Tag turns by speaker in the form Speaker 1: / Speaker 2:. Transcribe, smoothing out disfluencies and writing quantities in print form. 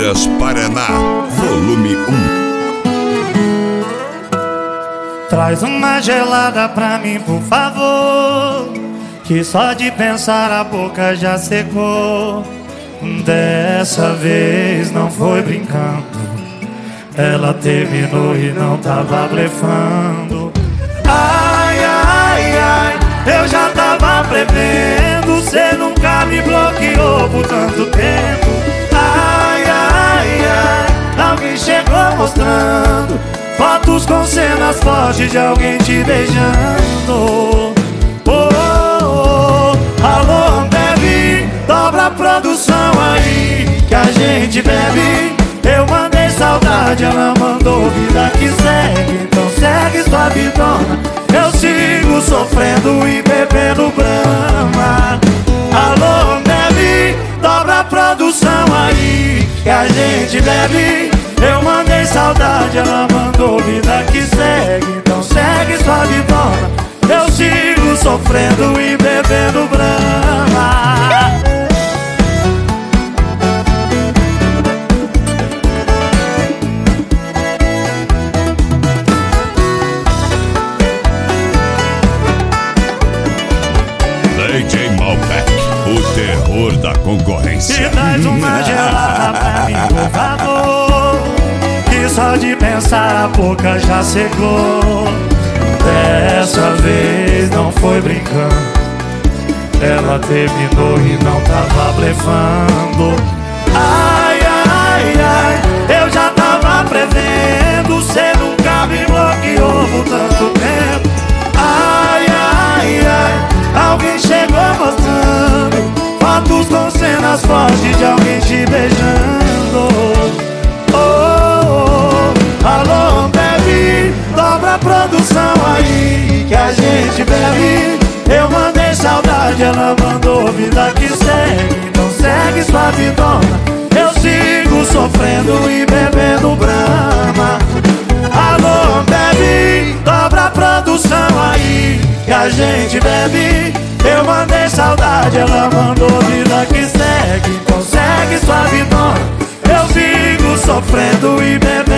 Speaker 1: Palmeiras, Paraná, volume 1.
Speaker 2: Traz uma gelada pra mim, por favor, que só de pensar a boca já secou. Dessa vez não foi brincando, ela terminou e não tava blefando. Ai, ai, ai, eu já tava prevendo, cê nunca me bloqueou por tanto tempo. Ai, ai, ai, alguém chegou mostrando fotos com cenas fortes de alguém te beijando. Oh, oh, oh. Alô, bebe, dobra a produção aí que a gente bebe. Eu mandei saudade, ela mandou vida que segue. Então segue sua vidona, eu sigo sofrendo e bebendo brama. Alô, bebe, dobra a produção aí que a gente bebe. Eu mandei saudade, ela mandou vida que segue. Então segue sua vidona, eu sigo sofrendo e bebendo brama.
Speaker 1: DJ Malbec, o terror da concorrência.
Speaker 2: E traz uma gelada pra mim, por favor, que só de pensar a boca já secou. Dessa vez não foi brincando, ela terminou e não tava blefando. Ai, ai, ai, eu já tava prevendo, cê nunca me bloqueou por tanto tempo. Ai, ai, ai, alguém chegou mostrando fotos com cenas fortes de alguém te beijando. Oh, oh, oh. Alô, bebe, dobra a produção aí que a gente bebe. Eu mandei saudade, ela mandou vida que segue. Então segue sua vidona, eu sigo sofrendo e bebendo brama. Alô, bebe, dobra a produção aí que a gente bebe. Eu mandei saudade, ela mandou vida que segue. Então segue sua vidona, eu sigo sofrendo e bebendo.